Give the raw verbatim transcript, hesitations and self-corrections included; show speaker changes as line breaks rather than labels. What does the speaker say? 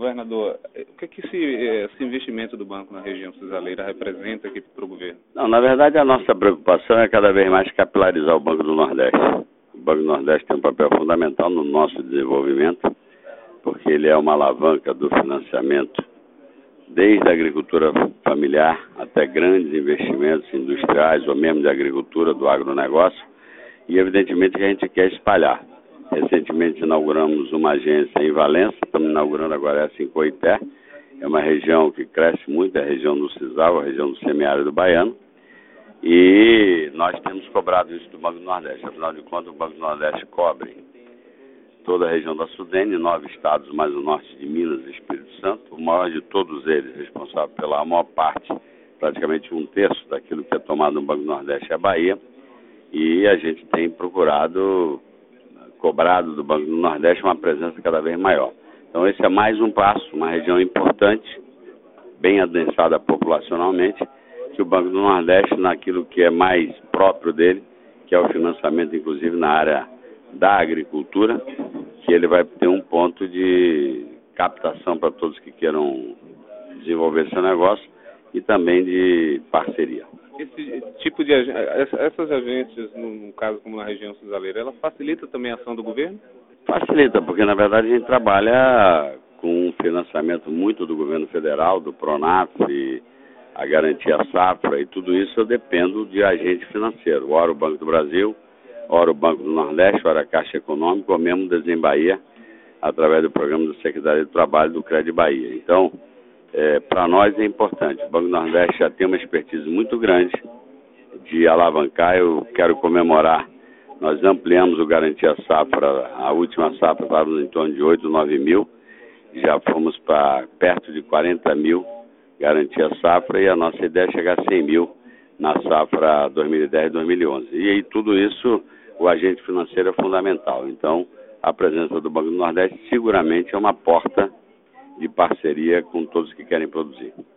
Governador, o que, que esse, esse investimento do banco na região cisaleira representa aqui para o governo?
Não, na verdade, a nossa preocupação é cada vez mais capilarizar o Banco do Nordeste. O Banco do Nordeste tem um papel fundamental no nosso desenvolvimento, porque ele é uma alavanca do financiamento, desde a agricultura familiar até grandes investimentos industriais ou mesmo de agricultura, do agronegócio, e evidentemente que a gente quer espalhar. Recentemente inauguramos uma agência em Valença, estamos inaugurando agora essa em Coité. É uma região que cresce muito, é a região do Cisal, a região do semiárido baiano. E nós temos cobrado isso do Banco do Nordeste. Afinal de contas, o Banco do Nordeste cobre toda a região da Sudene, nove estados mais o norte de Minas e Espírito Santo. O maior de todos eles, responsável pela maior parte, praticamente um terço daquilo que é tomado no Banco do Nordeste é a Bahia. E a gente tem procurado, cobrado do Banco do Nordeste uma presença cada vez maior. Então esse é mais um passo, uma região importante, bem adensada populacionalmente, que o Banco do Nordeste, naquilo que é mais próprio dele, que é o financiamento, inclusive na área da agricultura, que ele vai ter um ponto de captação para todos que queiram desenvolver seu negócio e também de parceria.
Esse tipo de essas agências, no caso como na região cisaleira, ela facilita também a ação do governo?
Facilita, porque na verdade a gente trabalha com um financiamento muito do governo federal, do Pronaf, a garantia safra, e tudo isso eu dependo de agente financeiro, ora o Banco do Brasil, ora o Banco do Nordeste, ora a Caixa Econômica, ou mesmo o Desembahia, através do programa do Secretaria do Trabalho do Crédito Bahia. Então, é, para nós é importante. O Banco do Nordeste já tem uma expertise muito grande de alavancar. Eu quero comemorar, nós ampliamos o Garantia Safra, a última safra estávamos em torno de oito, nove mil, já fomos para perto de quarenta mil Garantia Safra, e a nossa ideia é chegar a cem mil na safra dois mil e dez, dois mil e onze. E aí tudo isso, o agente financeiro é fundamental. Então, a presença do Banco do Nordeste seguramente é uma porta de parceria com todos que querem produzir.